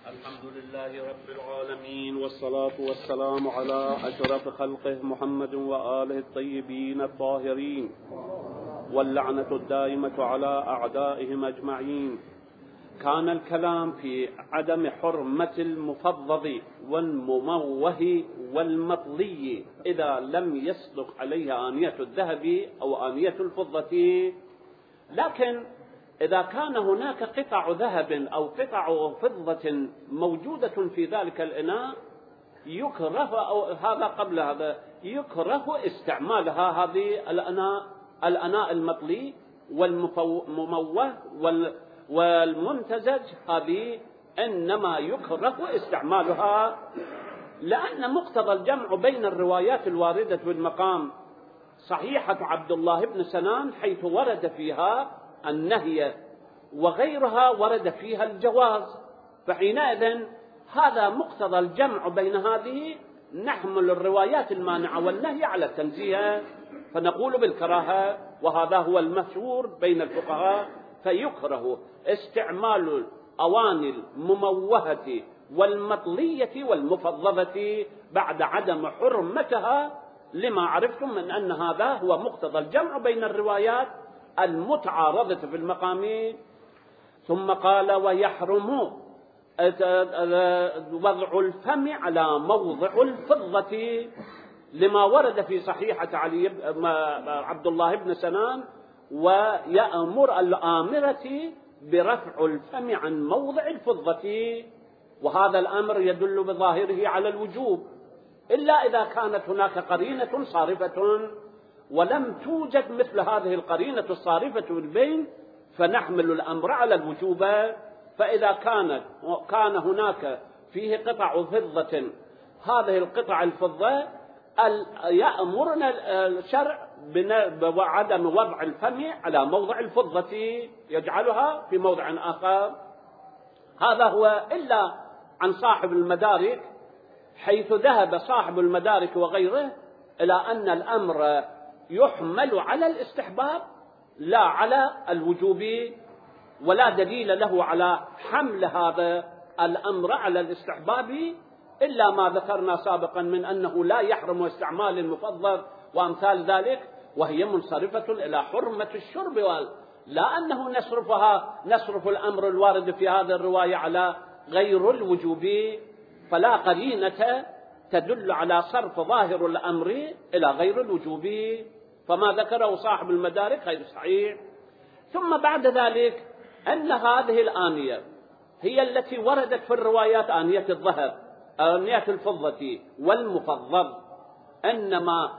الحمد لله رب العالمين، والصلاة والسلام على أشرف خلقه محمد وآله الطيبين الطاهرين، واللعنة الدائمة على أعدائهم أجمعين. كان الكلام في عدم حرمة المفضل والمموه والمطلي إذا لم يصدق عليها آنية الذهب أو آنية الفضة، لكن إذا كان هناك قطع ذهب أو قطع فضة موجودة في ذلك الإناء يكره، أو هذا قبل هذا يكره استعمالها، هذه الأناء المطلي والمموه والممتزج، هذه إنما يكره استعمالها، لأن مقتضى الجمع بين الروايات الواردة في المقام صحيحة عبد الله بن سنان حيث ورد فيها النهي وغيرها ورد فيها الجواز، فحينئذ هذا مقتضى الجمع بين هذه، نحمل الروايات المانعة والنهي على التنزيه، فنقول بالكراهة، وهذا هو المشهور بين الفقهاء، فيكره استعمال الأواني المموهة والمطلية والمفضلة بعد عدم حرمتها، لما عرفتم من أن هذا هو مقتضى الجمع بين الروايات المتعارضة في المقام. ثم قال: ويحرم وضع الفم على موضع الفضة، لما ورد في صحيحة عبد الله بن سنان: ويأمر الآمرة برفع الفم عن موضع الفضة، وهذا الأمر يدل بظاهره على الوجوب، إلا إذا كانت هناك قرينة صارفة، ولم توجد مثل هذه القرينة الصارفة البين، فنحمل الأمر على الوجوب. فإذا كان هناك فيه قطع فضة، هذه القطع الفضة يأمرنا الشرع بعدم وضع الفم على موضع الفضة، يجعلها في موضع آخر. هذا هو، إلا عن صاحب المدارك، حيث ذهب صاحب المدارك وغيره إلى أن الأمر يحمل على الاستحباب لا على الوجوب، ولا دليل له على حمل هذا الأمر على الاستحباب إلا ما ذكرنا سابقا من أنه لا يحرم استعمال المفضل وأمثال ذلك، وهي منصرفة إلى حرمة الشرب، لا أنه نصرف الأمر الوارد في هذه الرواية على غير الوجوب، فلا قرينة تدل على صرف ظاهر الأمر إلى غير الوجوب، فما ذكره صاحب المدارك غير صحيح. ثم بعد ذلك أن هذه الآنية هي التي وردت في الروايات، آنية الذهب، آنية الفضة والمفضل، إنما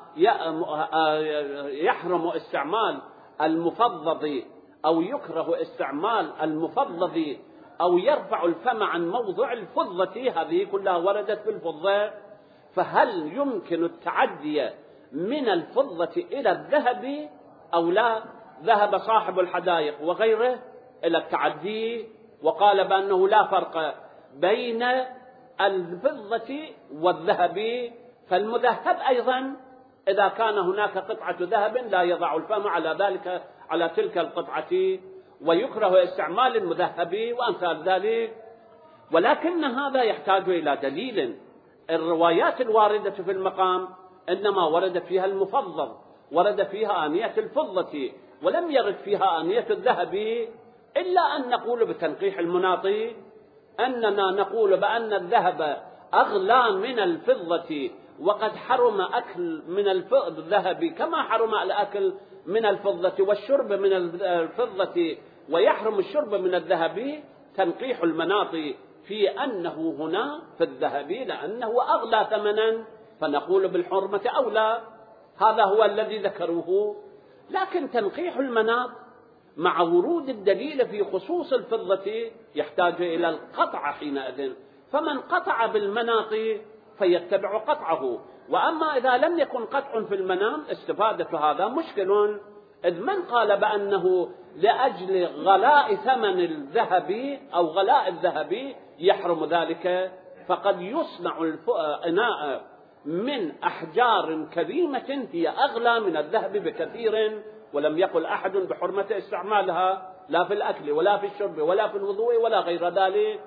يحرم استعمال المفضل أو يكره استعمال المفضل أو يرفع الفم عن موضع الفضة، هذه كلها وردت في الفضة، فهل يمكن التعدي من الفضة إلى الذهب أو لا؟ ذهب صاحب الحدائق وغيره إلى التعدي، وقال بأنه لا فرق بين الفضة والذهب، فالمذهب أيضا إذا كان هناك قطعة ذهب لا يضع الفم على تلك القطعة، ويكره استعمال المذهب وأمثال ذلك. ولكن هذا يحتاج إلى دليل. الروايات الواردة في المقام إنما ورد فيها المفضل، ورد فيها آنية الفضة، ولم يرد فيها آنية الذهب، إلا أن نقول بتنقيح المناطي، أننا نقول بأن الذهب أغلى من الفضة، وقد حرم أكل من الذهب كما حرم الأكل من الفضة والشرب من الفضة، ويحرم الشرب من الذهب. تنقيح المناطي في أنه هنا في الذهب لأنه أغلى ثمنا، فنقول بالحرمة أولى، هذا هو الذي ذكروه. لكن تنقيح المناط مع ورود الدليل في خصوص الفضة يحتاج إلى القطع حينئذ، فمن قطع بالمناط فيتبع قطعه، وأما إذا لم يكن قطع في المنام استفادة هذا مشكل، إذ من قال بأنه لأجل غلاء ثمن الذهب أو غلاء الذهب يحرم ذلك، فقد يصنع الإناء من أحجار كريمة هي أغلى من الذهب بكثير، ولم يقل أحد بحرمة استعمالها لا في الأكل ولا في الشرب ولا في الوضوء ولا غير ذلك،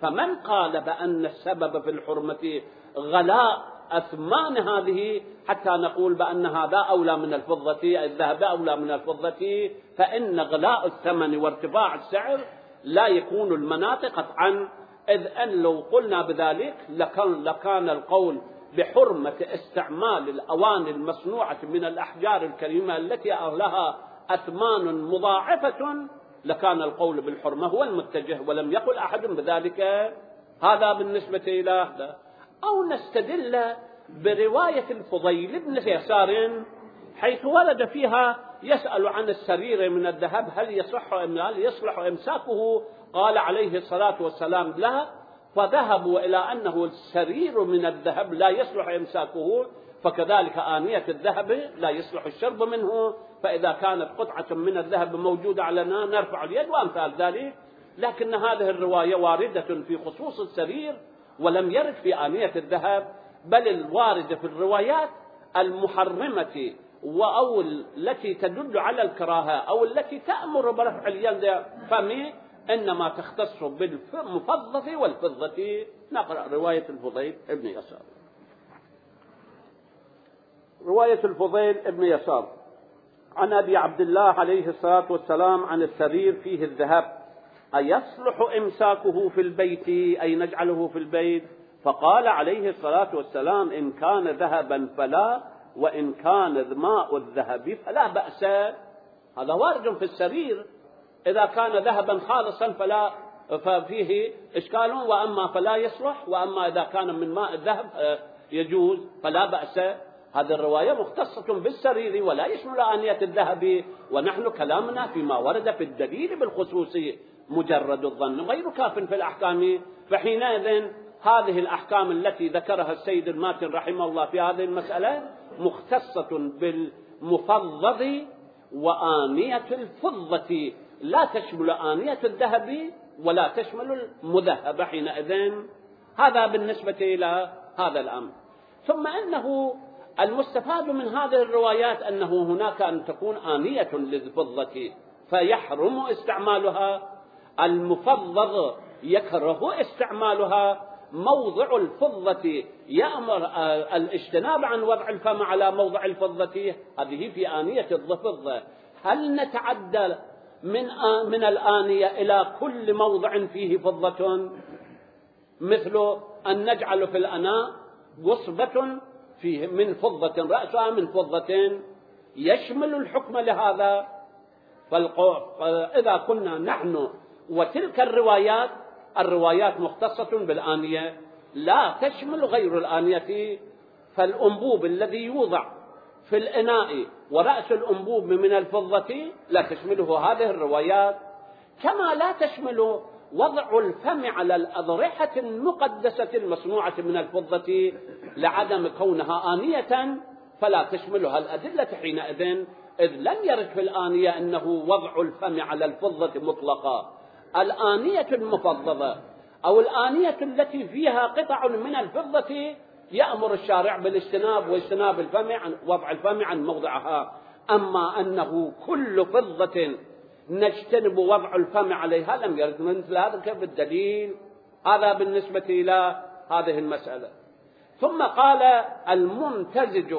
فمن قال بأن السبب في الحرمة غلاء أثمان هذه حتى نقول بأن هذا أولى من الفضة، الذهب أولى من الفضة، فإن غلاء الثمن وارتفاع السعر لا يكون المناط قطعا، إذ أن لو قلنا بذلك لكان القول بحرمة استعمال الأواني المصنوعة من الأحجار الكريمة التي لها أثمان مضاعفة، لكان القول بالحرمة هو المتجه، ولم يقل أحد بذلك. هذا بالنسبة إلى هذا. أو نستدل برواية الفضيل بن يسار حيث ورد فيها يسأل عن السرير من الذهب هل يصلح إمساكه، قال عليه الصلاة والسلام لا، فذهبوا إلى أنه السرير من الذهب لا يصلح إمساكه، فكذلك آنية الذهب لا يصلح الشرب منه، فإذا كانت قطعة من الذهب موجودة علينا نرفع اليد وأمثال ذلك. لكن هذه الرواية واردة في خصوص السرير ولم يرد في آنية الذهب، بل الواردة في الروايات المحرمة أو التي تدل على الكراهة أو التي تأمر برفع اليد فمي إنما تختص بالمفضة والفضة. نقرأ رواية الفضيل ابن يسار. رواية الفضيل ابن يسار عن أبي عبد الله عليه الصلاة والسلام عن السرير فيه الذهب أيصلح إمساكه في البيت، أي نجعله في البيت؟ فقال عليه الصلاة والسلام إن كان ذهبا فلا، وإن كان ماء الذهب فلا بأس. هذا وارد في السرير، إذا كان ذهبا خالصا فلا ففيه إشكال، وأما فلا يصلح، وأما إذا كان من ماء الذهب يجوز فلا بأس. هذه الرواية مختصة بالسرير ولا يشمل آنية الذهب، ونحن كلامنا فيما ورد في الدليل بالخصوص، مجرد الظن غير كاف في الأحكام. فحينئذ هذه الأحكام التي ذكرها السيد الماتن رحمه الله في هذه المسألة مختصة بالمفضة وآنية الفضة، لا تشمل آنية الذهب ولا تشمل المذهب حينئذ. هذا بالنسبة إلى هذا الأمر. ثم أنه المستفاد من هذه الروايات أنه هناك أن تكون آنية للفضة فيحرم استعمالها، المفضة يكره استعمالها، موضع الفضة يأمر الاجتناب عن وضع الفم على موضع الفضة، هذه في آنية الفضة. هل نتعدى من الآنية إلى كل موضع فيه فضة، مثل أن نجعل في الأناء قصبة فيه من فضة رأسها من فضة، يشمل الحكم لهذا؟ فإذا كنا نحن وتلك الروايات مختصة بالآنية لا تشمل غير الآنية، فالأنبوب الذي يوضع في الإناء ورأس الأنبوب من الفضة لا تشمله هذه الروايات، كما لا تشمل وضع الفم على الأضرحة المقدسة المصنوعة من الفضة لعدم كونها آنية، فلا تشملها الأدلة حينئذ، إذ لم يرد في الآنية أنه وضع الفم على الفضة مطلقا. الآنية المفضلة أو الآنية التي فيها قطع من الفضة يأمر الشارع بالاجتناب واجتناب الفم عن وضع الفم عن موضعها، أما أنه كل فضة نجتنب وضع الفم عليها لم يرد مثل هذا. كيف الدليل؟ هذا بالنسبة إلى هذه المسألة. ثم قال الممتزج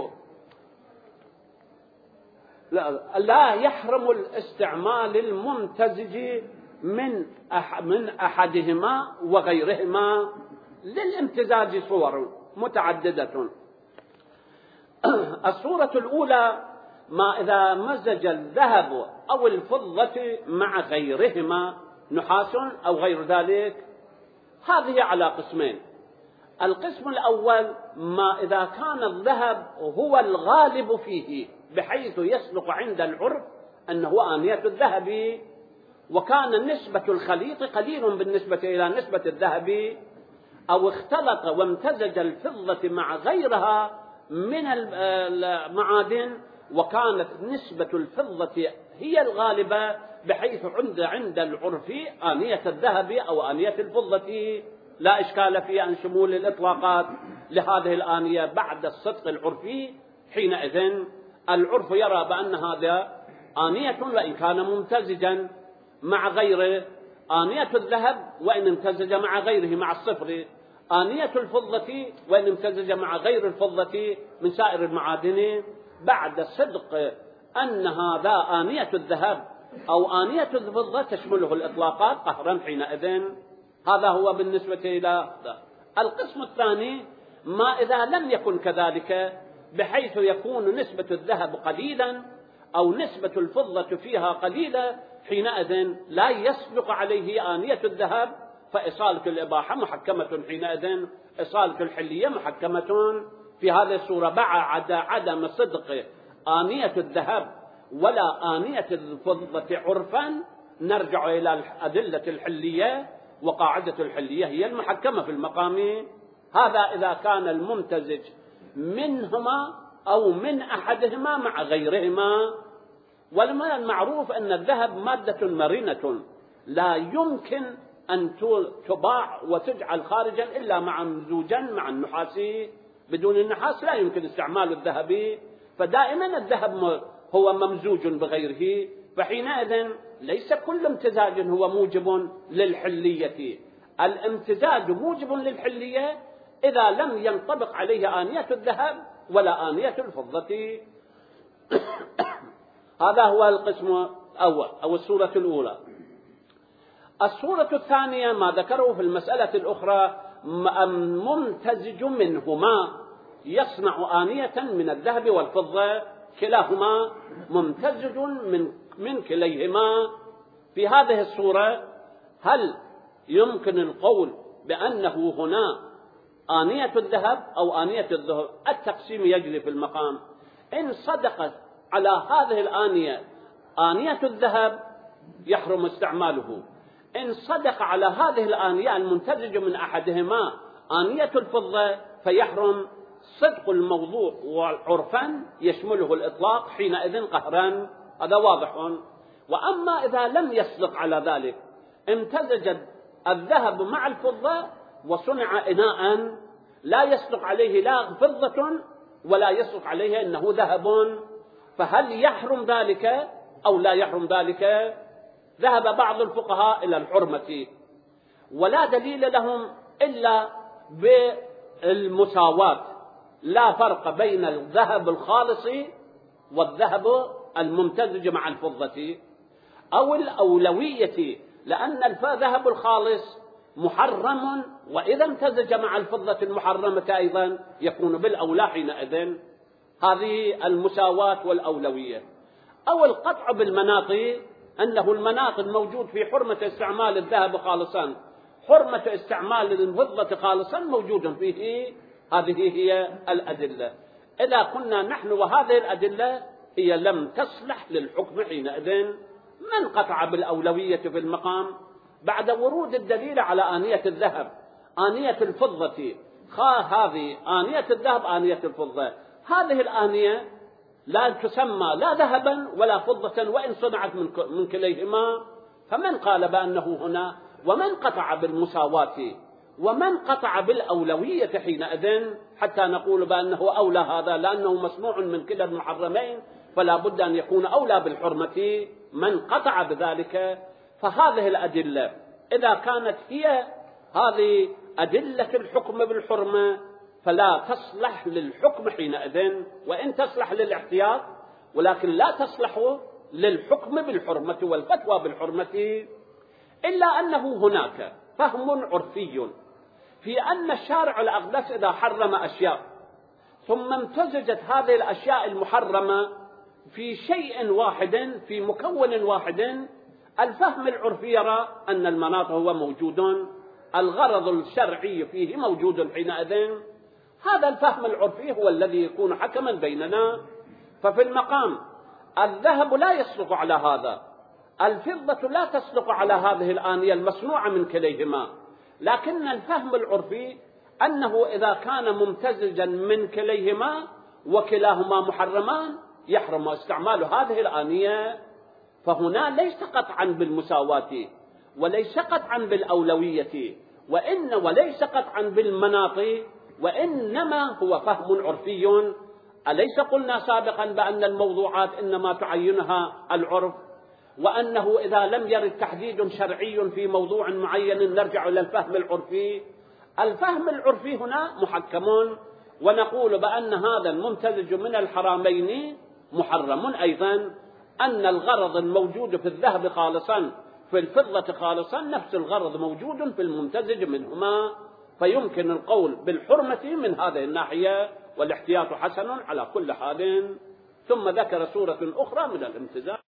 لا يحرم الاستعمال الممتزج من أحدهما وغيرهما، للامتزاج صور متعددة. الصورة الأولى ما إذا مزج الذهب أو الفضة مع غيرهما، نحاس أو غير ذلك، هذه على قسمين. القسم الأول ما إذا كان الذهب هو الغالب فيه بحيث يسلق عند العرف أنه آنية الذهب، وكان نسبة الخليط قليل بالنسبة إلى نسبة الذهب، أو اختلط وامتزج الفضة مع غيرها من المعادن وكانت نسبة الفضة هي الغالبة بحيث عند العرف آنية الذهب أو آنية الفضة، لا إشكال في أن شمول الإطلاقات لهذه الآنية بعد الصدق العرفي. حينئذ العرف يرى بأن هذا آنية وإن كان ممتزجا مع غيره، آنية الذهب وإن امتزج مع غيره مع الصفر، آنية الفضة وإن امتزج مع غير الفضة من سائر المعادن، بعد صدق أن هذا آنية الذهب أو آنية الفضة تشمله الإطلاقات قهرا حينئذ. هذا هو بالنسبة إلى القسم الثاني. ما إذا لم يكن كذلك، بحيث يكون نسبة الذهب قليلا أو نسبة الفضة فيها قليلة، حينئذ لا يسبق عليه آنية الذهب، فإصالة الإباحة محكمة حينئذ، إصالة الحلية محكمة. في هذه الصورة بعد عدم صدق آنية الذهب ولا آنية الفضة عرفا، نرجع إلى أدلة الحلية، وقاعدة الحلية هي المحكمة في المقام. هذا إذا كان الممتزج منهما أو من أحدهما مع غيرهما. ولما المعروف أن الذهب مادة مرنة لا يمكن أن تباع وتجعل خارجا إلا مع ممزوجا مع النحاس، بدون النحاس لا يمكن استعمال الذهب، فدائما الذهب هو ممزوج بغيره، فحينئذ ليس كل امتزاج هو موجب للحلية. الامتزاج موجب للحلية إذا لم ينطبق عليه آنية الذهب ولا آنية الفضة. هذا هو القسم الأول أو الصورة الأولى. الصورة الثانية ما ذكره في المسألة الأخرى، ممتزج منهما يصنع آنية من الذهب والفضة، كلاهما ممتزج من كليهما. في هذه الصورة هل يمكن القول بأنه هنا آنية الذهب أو آنية الذهب؟ التقسيم يجري في المقام. إن صدقت على هذه الآنية آنية الذهب يحرم استعماله، إن صدق على هذه الآنية الممتزج من أحدهما آنية الفضة فيحرم صدق الموضوع، وعرفا يشمله الإطلاق حينئذ قهرا. هذا واضح. وأما إذا لم يصدق على ذلك، امتزج الذهب مع الفضة وصنع إناء لا يصدق عليه لا فضة ولا يصدق عليه أنه ذهب، فهل يحرم ذلك أو لا يحرم ذلك؟ ذهب بعض الفقهاء إلى الحرمة، ولا دليل لهم إلا بالمساواة، لا فرق بين الذهب الخالص والذهب الممتزج مع الفضة، أو الأولوية، لأن الذهب الخالص محرم، وإذا امتزج مع الفضة المحرمة أيضا يكون بالأولى حينئذ. هذه المساواة والأولوية. أو القطع بالمناط، أنه المناط الموجود في حرمة استعمال الذهب خالصا، حرمة استعمال الفضة خالصا موجود فيه. هذه هي الأدلة. إذا كنا نحن وهذه الأدلة هي لم تصلح للحكم حينئذ، من قطع بالأولوية في المقام بعد ورود الدليل على آنية الذهب آنية الفضة، هذه آنية الذهب آنية الفضة، هذه الآنية لا تسمى لا ذهبا ولا فضة وإن صنعت من كليهما. فمن قال بأنه هنا، ومن قطع بالمساواة ومن قطع بالأولوية حينئذ، حتى نقول بأنه أولى هذا لأنه مصنوع من كلا المحرمين فلا بد أن يكون أولى بالحرمة، من قطع بذلك. فهذه الأدلة إذا كانت هي هذه أدلة الحكم بالحرمة فلا تصلح للحكم حينئذ، وإن تصلح للاحتياط، ولكن لا تصلح للحكم بالحرمة والفتوى بالحرمة. إلا أنه هناك فهم عرفي في أن الشارع الأقدس إذا حرم أشياء ثم امتزجت هذه الأشياء المحرمة في شيء واحد في مكون واحد، الفهم العرفي يرى أن المناط هو موجود، الغرض الشرعي فيه موجود حينئذ. هذا الفهم العرفي هو الذي يكون حكما بيننا. ففي المقام الذهب لا يصدق على هذا، الفضة لا تصدق على هذه الآنية المصنوعة من كليهما، لكن الفهم العرفي أنه إذا كان ممتزجا من كليهما وكلاهما محرمان يحرم استعمال هذه الآنية. فهنا ليس قطعا بالمساواة وليس قطعا بالأولوية وليس قطعا بالمناط، وإنما هو فهم أليس قلنا سابقا بأن الموضوعات إنما تعينها العرف، وأنه إذا لم يرد تحديد شرعي في موضوع معين نرجع إلى الفهم العرفي. الفهم العرفي هنا محكم، ونقول بأن هذا الممتزج من الحرامين محرم. أيضا أن الغرض الموجود في الذهب خالصا في الفضة خالصا نفس الغرض موجود في الممتزج منهما، فيمكن القول بالحرمة من هذه الناحية، والاحتياط حسن على كل حال. ثم ذكر سورة أخرى من الامتزاج.